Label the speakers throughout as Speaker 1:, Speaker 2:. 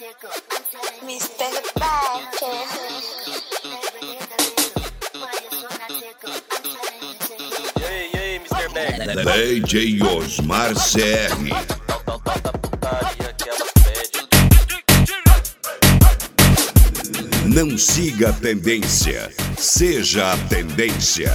Speaker 1: Mr. Backer.
Speaker 2: E aí, Mr. Backer?
Speaker 3: DJ Osmar CR. Não siga a tendência, seja a tendência.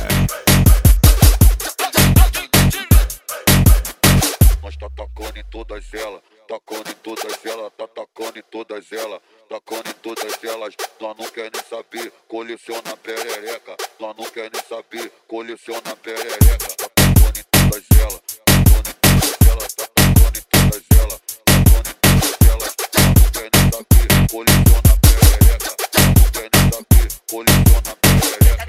Speaker 4: Nós tá tacando em todas elas, tacando em todas elas, tá tacando em todas elas, tacando em todas elas. Nós não quer nem saber, coleciona perereca. Nós não quer nem saber, coleciona perereca. Tá tacando em todas elas, tacando em todas elas, tá tacando em todas elas, tacando em todas elas. Nós não quer nem saber, coleciona perereca. Nós não quer nem saber, coleciona perereca.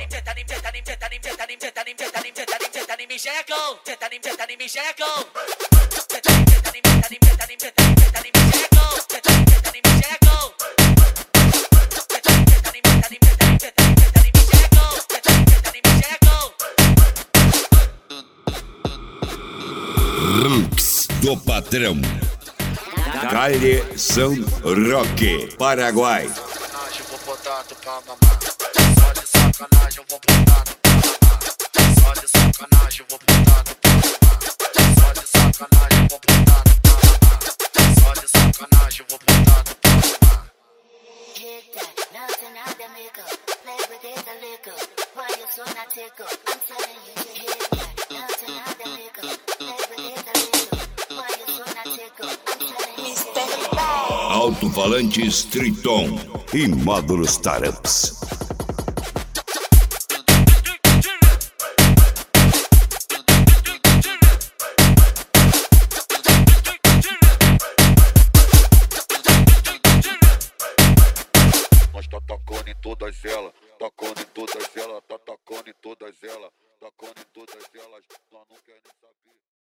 Speaker 3: Rooks do patrão. Calle São Roque, Paraguai.
Speaker 5: Sacanagem, vou botar tu pra mamar. Só de sacanagem, eu vou botar tu pra mamar. Só de sacanagem, eu vou botar tu pra mamar. Só de sacanagem, eu vou botar tu pra mamar. Só de sacanagem, eu vou botar tu pra mamar.
Speaker 1: Hit that, nothing out the mickle. Play with it a little. Why you so not tickle? I'm telling you to hit that, nothing out the mickle. Play with it a little. Why you so not tickle? I'm telling you to hit that.
Speaker 3: Alto-falantes Triton e módulos Taramps.
Speaker 4: Nós tá tacando em todas elas, tacando em todas elas, tá tacando em todas elas, tacando em todas elas. Nós não quer